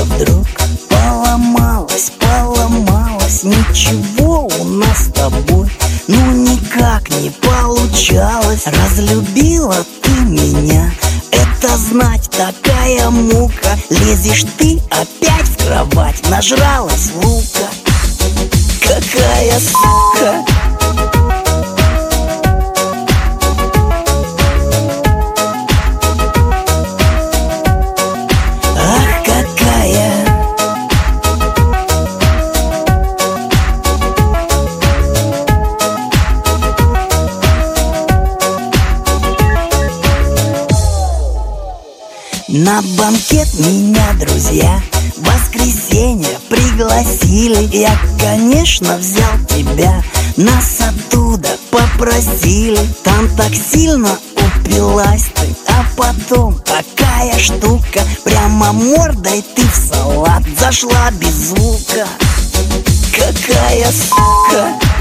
вдруг поломалась, ничего у нас с тобой ну никак не получалось. Разлюбила ты меня, это знать такая мука. Лезешь ты опять в кровать, нажралась лука. Какая сука! Ах, какая! На банкет меня друзья в воскресенье пригласили. Я, конечно, взял тебя, нас оттуда попросили. Там так сильно упилась ты, а потом такая штука, прямо мордой ты в салат зашла без звука. Какая сука!